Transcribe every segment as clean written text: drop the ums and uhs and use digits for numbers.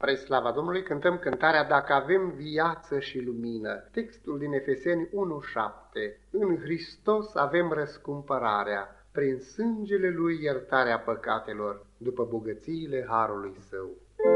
Spre slava Domnului cântăm cântarea Dacă avem viață și lumină. Textul din Efeseni 1:7. În Hristos avem răscumpărarea, prin sângele Lui iertarea păcatelor, după bogățiile harului Său.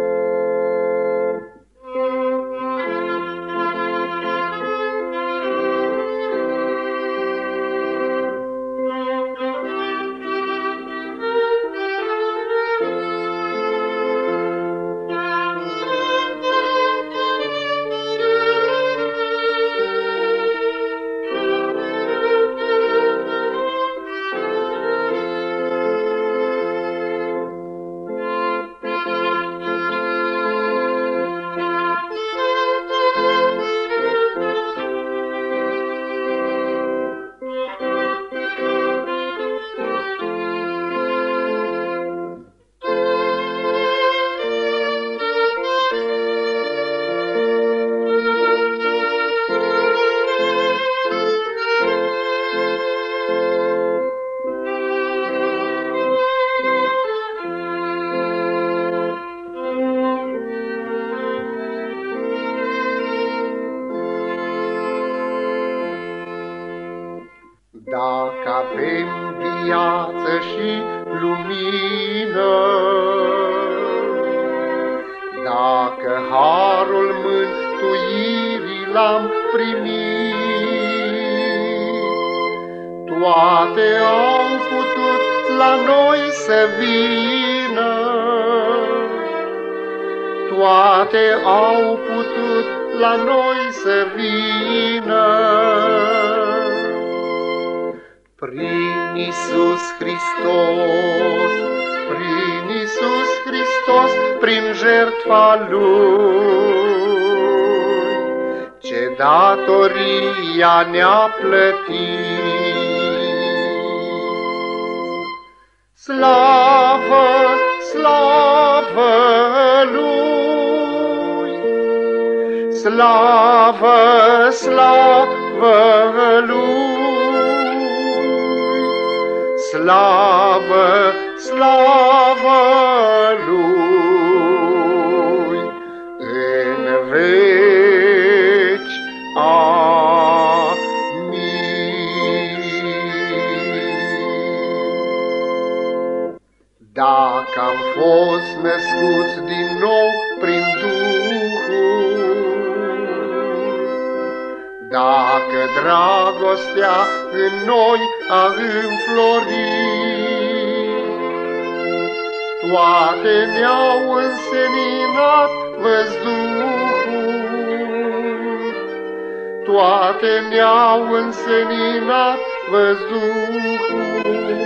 Dacă avem viață și lumină, dacă harul mântuirii l-am primit, toate au putut la noi să vină, toate au putut la noi să vină. Prin Iisus Hristos, prin Iisus Hristos, prin jertfa Lui, ce datoria ne-a plătit. Slavă, slavă Lui, slavă, slavă Lui. Slavă, slavă Lui în veci. Amin. Dacă am fost născuți din nou prin Duhul, dacă dragostea în noi a înflorit, toate ne-au înseninat văzduhul, toate ne-au înseninat văzduhul.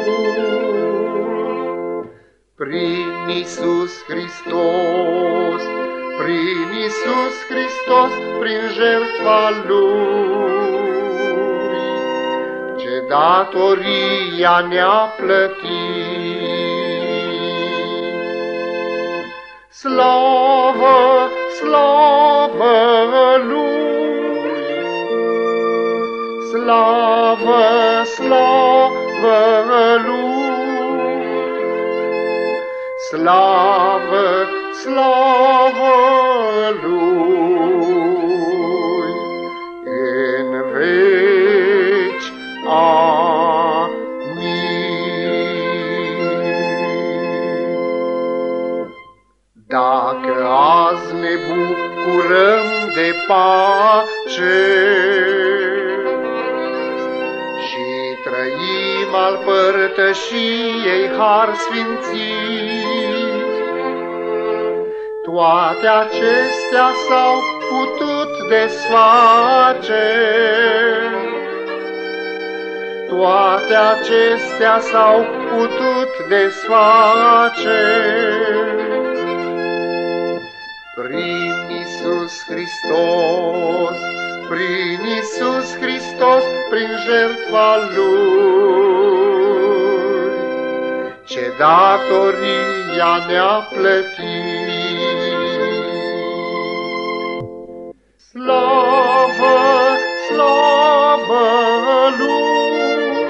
Prin Iisus Hristos, prin Iisus Hristos, prin jertfa Lui, ce datoria ne-a plătit. Slavă, slavă Lui, slavă, slavă Lui, slavă, slavă Lui în veci. Amin. Dacă azi ne bucurăm de pace și trăim al părtășiei har sfințit, toate acestea s-au putut desface, toate acestea s-au putut desface. Prin Iisus Hristos, prin Iisus Hristos, prin jertfa Lui, ce datoria ne-a plătit. Slavă, slavă Lui,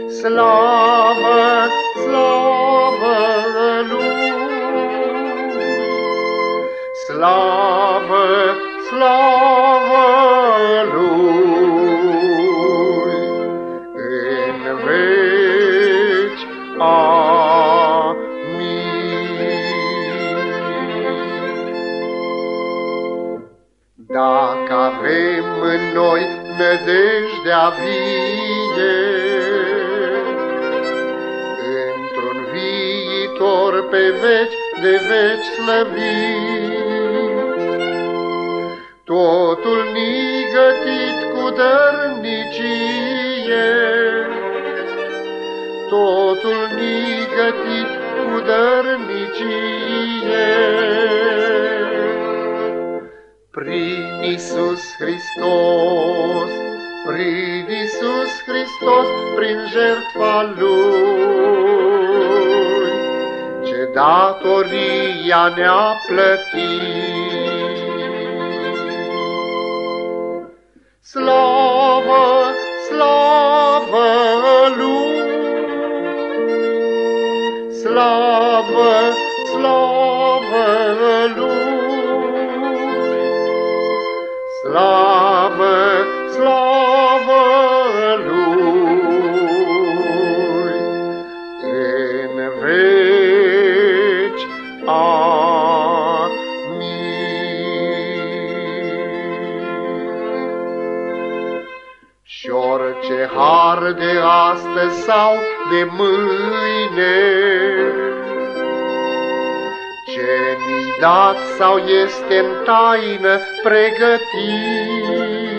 slavă, slavă lui. Slavă, slavă Lui în veci. Dacă avem în noi nădejdea vie, într-un viitor pe veci de veci slăvit, totul ni gătit cu dărnicie, totul ni gătit cu dărnicie. Prin Iisus Hristos, prin Iisus Hristos, prin jertfa Lui, ce datoria ne-a plătit. Slavă, slavă Lui, slavă, slavă Lui. Slavă, slavă Lui în veci. Amin. Și orice har de astăzi sau de mâine, ce ni-i dat sau este în taină pregătit,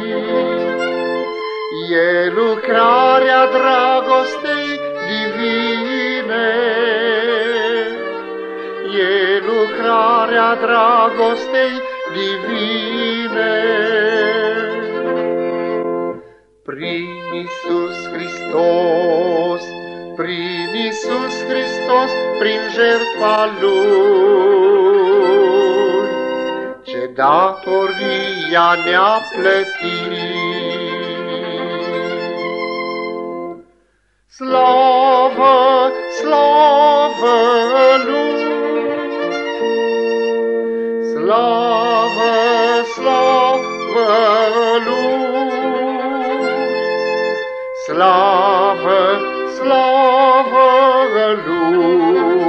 e lucrarea dragostei divine, e lucrarea dragostei divine. Prin Iisus Hristos, prin Iisus Hristos, prin jertfa Lui, ce datoria ne-a plătit. Slavă, slavă Lui, slavă, slavă Lui, slavă, slavă Lui.